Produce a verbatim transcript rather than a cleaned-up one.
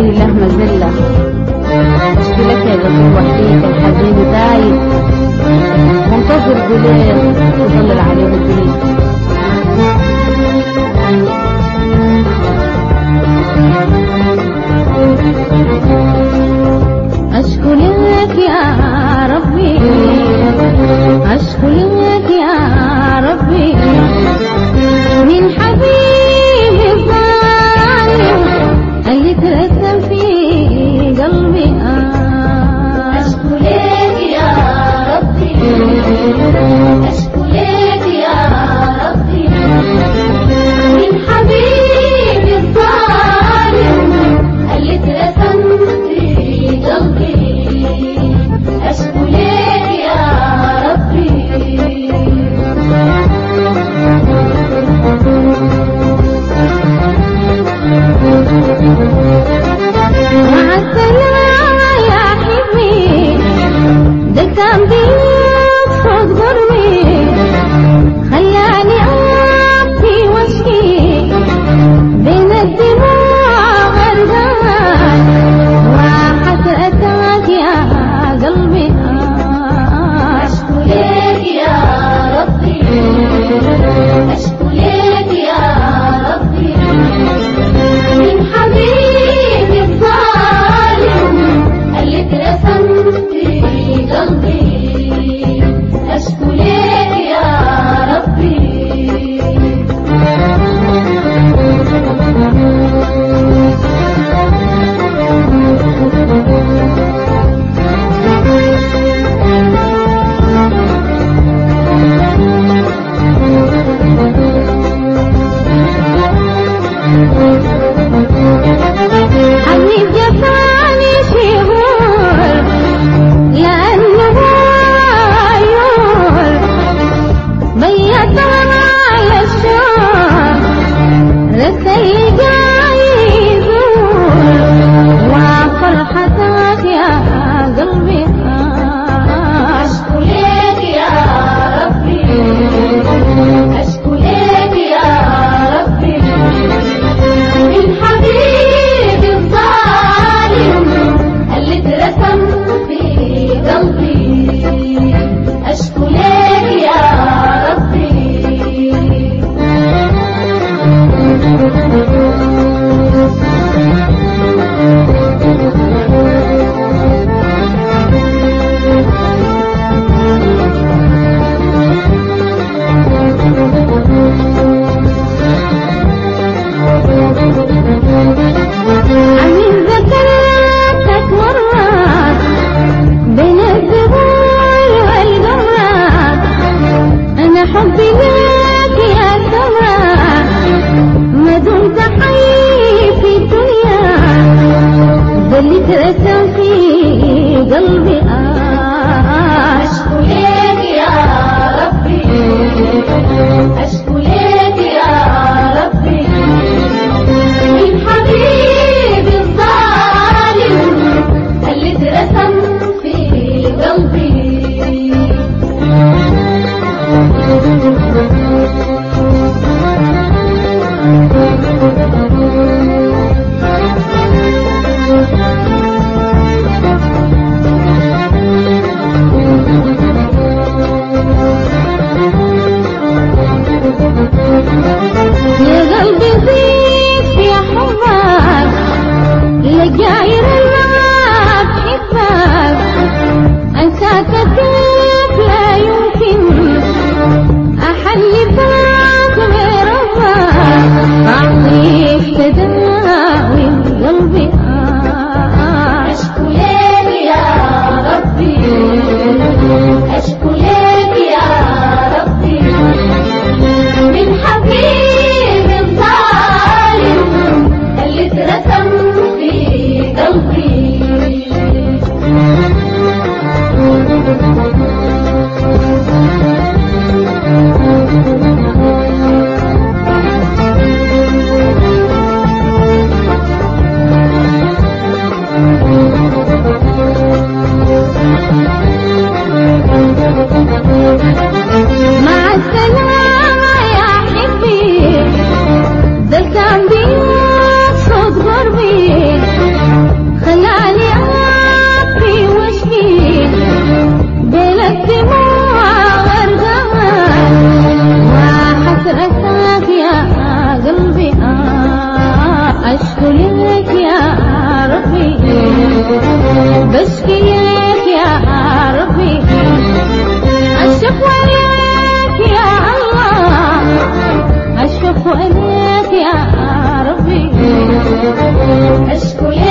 داري له مزلة، اشكي لك يا قلبي وحيد الحزين دايب، منتظر بليل تظلل عليه الدنيا. أشكو لك يا ربي، أشكو لك يا ربي من حبيبي الظالم اللي ترسم في قلبي. أشكو لك يا ربي، أشكو لك يا ربي من حبيبي الظالم اللي ترسم في قلبي. أشكو لك يا ربي. مع السلامة يا حبي، ده كان بيقصد قربي، خلاني أبكي واشكي بين الدموع غرقان، وحسرتك يا قلبي. أشكو لك يا ربي، أشكو لك يا ربي من حبيبي الظالم اللي اترسم في قلبي. أشكو لك يا ربي. حبيب جفاني شهور لأنه عيون بيتها على الشوق، رسل جاي يزور وفرحتك يا قلبي. أشكو لك يا ربي، أشكو لك يا ربي من حبيبي الظالم اللي اترسم في قلبي. أشكو لك يا ربي. عمين ذكرتك مرات بين الذبول والقمرات، أنا حبي لك يا سمرات ما دمت حي في الدنيا، ده اللي ترسم في قلبي. أشكو لك يا ربي، أشكو لك يا ربي من حبيبي الظالم اللي اترسم في قلبي. أشكو ليك